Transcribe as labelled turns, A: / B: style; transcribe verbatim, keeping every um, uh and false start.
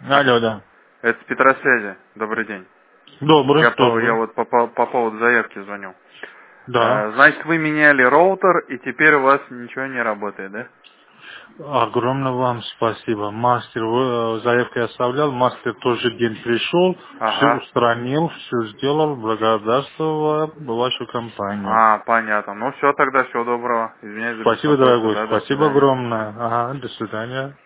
A: Алло, да.
B: Это с Петросвязи. Добрый день.
A: Добрый,
B: Я, по, я
A: добрый.
B: вот по, по- по поводу заявки звоню.
A: Да.
B: Э, Значит, вы меняли роутер, и теперь у вас ничего не работает, да?
A: Огромное вам спасибо. Мастер, вы, э, заявку я оставлял, мастер тоже день пришел, все
B: Ага.
A: устранил, все сделал, благодарствую вашу компанию.
B: А, понятно. Ну все, тогда всего доброго. Извиняюсь за
A: Спасибо,
B: беспокойство,
A: дорогой,
B: да, до
A: спасибо
B: свидания.
A: огромное. Ага, до свидания.